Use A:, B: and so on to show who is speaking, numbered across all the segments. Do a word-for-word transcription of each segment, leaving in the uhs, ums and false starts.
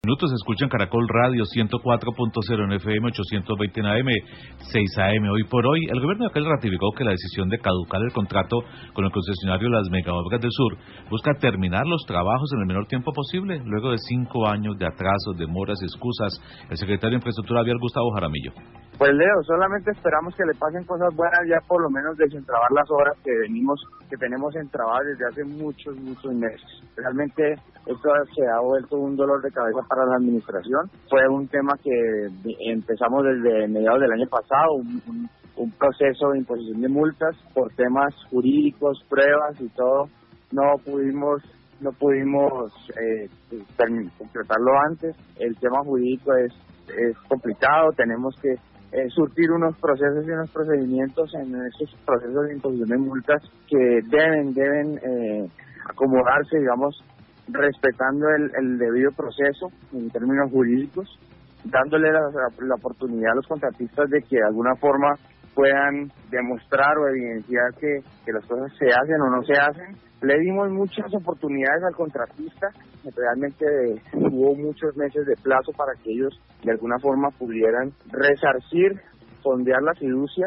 A: Minutos escuchan Caracol Radio ciento cuatro punto cero en F M, ochocientos veinte en A M, seis A M. Hoy por hoy, el gobierno de Acel ratificó que la decisión de caducar el contrato con el concesionario Las Megaobras del Sur busca terminar los trabajos en el menor tiempo posible, luego de cinco años de atrasos, demoras y excusas. El secretario de Infraestructura Vial, Gustavo Jaramillo.
B: Pues Leo, solamente esperamos que le pasen cosas buenas, ya por lo menos desentrabar las obras que venimos, que tenemos entrabadas desde hace muchos, muchos meses. Realmente esto se ha vuelto un dolor de cabeza para la administración. Fue un tema que empezamos desde mediados del año pasado, un, un, un proceso de imposición de multas por temas jurídicos, pruebas y todo. No pudimos no pudimos eh, completarlo antes. El tema jurídico es, es complicado, tenemos que Eh, surtir unos procesos y unos procedimientos en esos procesos de imposición de multas que deben deben eh, acomodarse, digamos, respetando el, el debido proceso en términos jurídicos, dándole la, la oportunidad a los contratistas de que de alguna forma puedan demostrar o evidenciar que, que las cosas se hacen o no se hacen. Le dimos muchas oportunidades al contratista, realmente hubo muchos meses de plazo para que ellos de alguna forma pudieran resarcir, fondear la fiducia,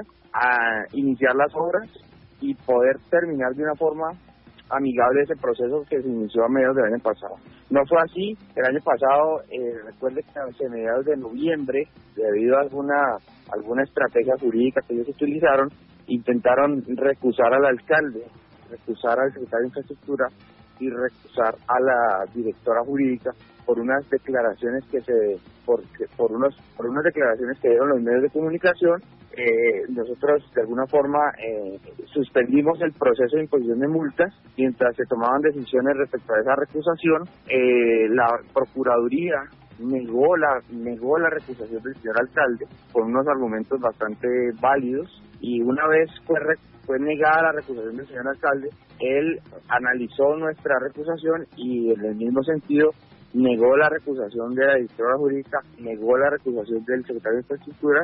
B: a iniciar las obras y poder terminar de una forma amigable ese proceso que se inició a mediados del año pasado. No fue así, el año pasado, eh, recuerde que a mediados de noviembre, debido a alguna, alguna estrategia jurídica que ellos utilizaron, intentaron recusar al alcalde, recusar al secretario de Infraestructura y recusar a la directora jurídica por unas declaraciones que se por, por unos por unas declaraciones que dieron los medios de comunicación. Eh, nosotros de alguna forma eh, suspendimos el proceso de imposición de multas mientras se tomaban decisiones respecto a esa recusación. Eh, la Procuraduría negó la negó la recusación del señor alcalde con unos argumentos bastante válidos, y una vez fue fue negada la recusación del señor alcalde, él analizó nuestra recusación y en el mismo sentido negó la recusación de la directora jurídica, negó la recusación del secretario de Infraestructura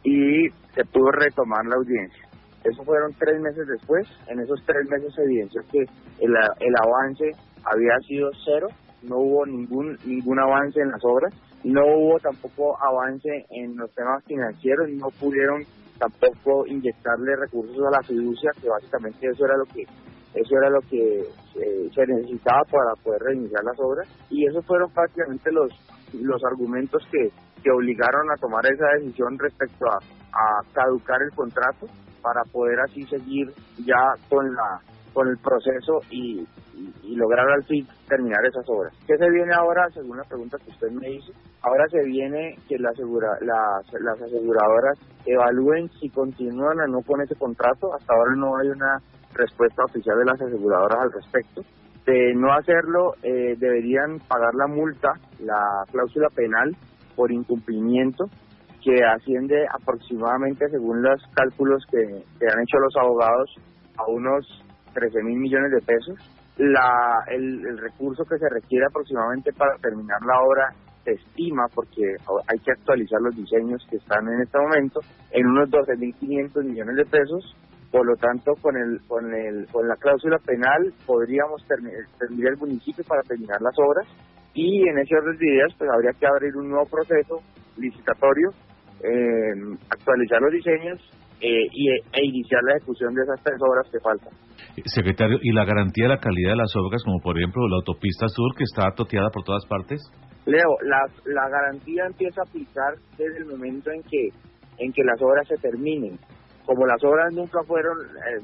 B: y se pudo retomar la audiencia. Eso fueron tres meses después. En esos tres meses se evidenció que el, el avance había sido cero, no hubo ningún ningún avance en las obras, no hubo tampoco avance en los temas financieros, no pudieron tampoco inyectarle recursos a la fiducia, que básicamente eso era lo que eso era lo que eh, se necesitaba para poder reiniciar las obras, y esos fueron prácticamente los los argumentos que, que obligaron a tomar esa decisión respecto a, a caducar el contrato para poder así seguir ya con la con el proceso y, y, y lograr al fin terminar esas obras. ¿Qué se viene ahora? Según la pregunta que usted me hizo, ahora se viene que la asegura, las, las aseguradoras evalúen si continúan o no con ese contrato. Hasta ahora no hay una respuesta oficial de las aseguradoras al respecto. De no hacerlo, eh, deberían pagar la multa, la cláusula penal por incumplimiento, que asciende aproximadamente, según los cálculos que, que han hecho los abogados, a unos trece mil millones de pesos. La, el, el recurso que se requiere aproximadamente para terminar la obra se estima, porque hay que actualizar los diseños que están en este momento, en unos doce mil quinientos millones de pesos. Por lo tanto, con el con el con la cláusula penal podríamos terminar el municipio para terminar las obras, y en ese orden de ideas pues habría que abrir un nuevo proceso licitatorio, eh, actualizar los diseños eh, y, e iniciar la ejecución de esas tres obras que faltan.
A: Secretario, ¿y la garantía de la calidad de las obras, como por ejemplo la autopista sur, que está toteada por todas partes?
B: Leo, la, la garantía empieza a aplicar desde el momento en que en que las obras se terminen. Como las obras nunca fueron,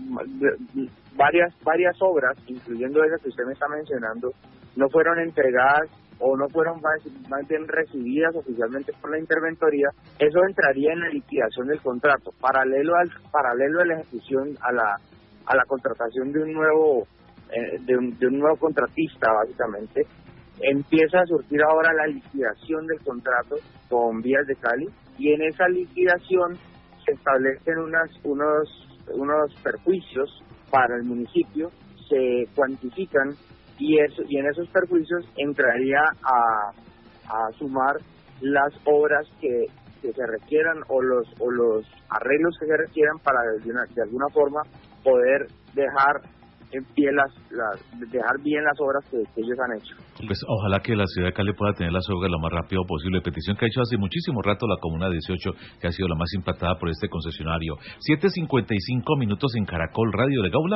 B: eh, varias varias obras, incluyendo esa que usted me está mencionando, no fueron entregadas o no fueron más, más bien recibidas oficialmente por la interventoría, eso entraría en la liquidación del contrato, paralelo al paralelo a la ejecución, a la a la contratación de un nuevo eh, de, un, de un nuevo contratista. Básicamente empieza a surgir ahora la liquidación del contrato con Vías de Cali, y en esa liquidación se establecen unas unos unos perjuicios para el municipio, se cuantifican, y eso y en esos perjuicios entraría a, a sumar las obras que, que se requieran o los o los arreglos que se requieran para de, una, de alguna forma poder dejar en pie las, las dejar bien las obras que, que ellos han hecho.
A: Pues ojalá que la ciudad de Cali pueda tener las obras lo más rápido posible, petición que ha hecho hace muchísimo rato la Comuna dieciocho, que ha sido la más impactada por este concesionario. siete cincuenta y cinco minutos en Caracol Radio de Gaula.